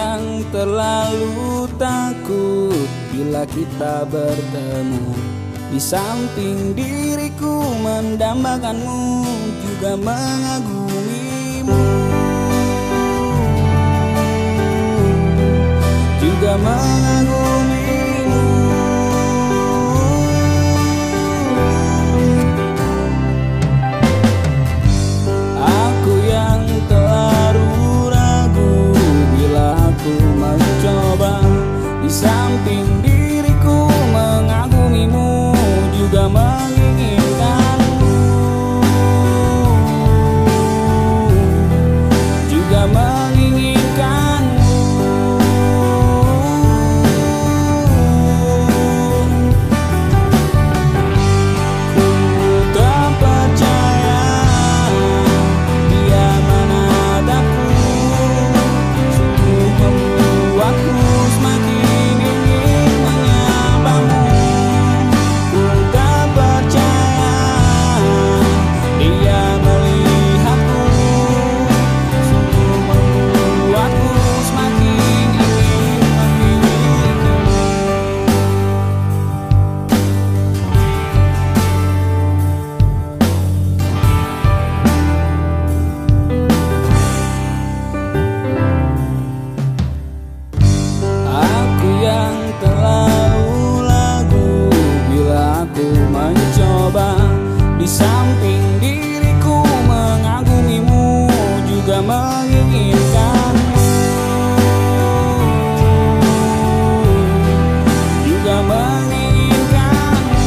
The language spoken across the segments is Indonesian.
yang terlalu takut bila kita bertemu. Di samping diriku mendambakanmu, juga mengagumimu, juga mengagumimu. Aku yang terlalu ragu bila aku mencoba. Di samping diriku mengagumimu, juga menginginkanmu, juga menginginkanmu. Ku tak percaya dia menatapku, sungguh membuatku semakin ingin menyambamu. Ku tak percaya dia melihatku, sungguh membuatku semakin ingin memilikimu. Aku yang terlalu lagu bila aku mencoba. Di samping diriku mengagumimu, juga menginginkanmu, juga menginginkanmu.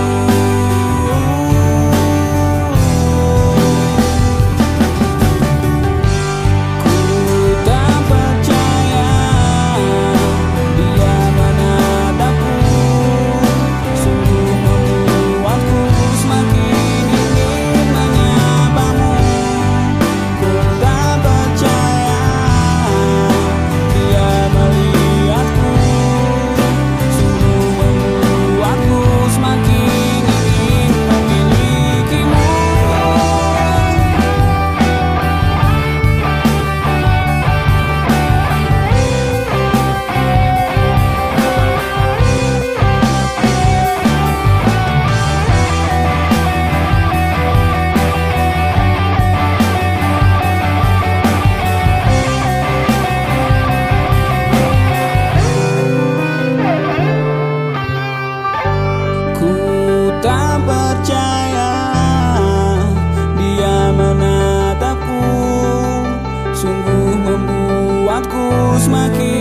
Ku tak percaya dia menatapku, sungguh membuatku semakin ingin menyambamu. Ku tak percaya dia melihatku, sungguh membuatku semakin ingin memilikimu. Ku tak percaya dia menatapku, sungguh membuatku semakin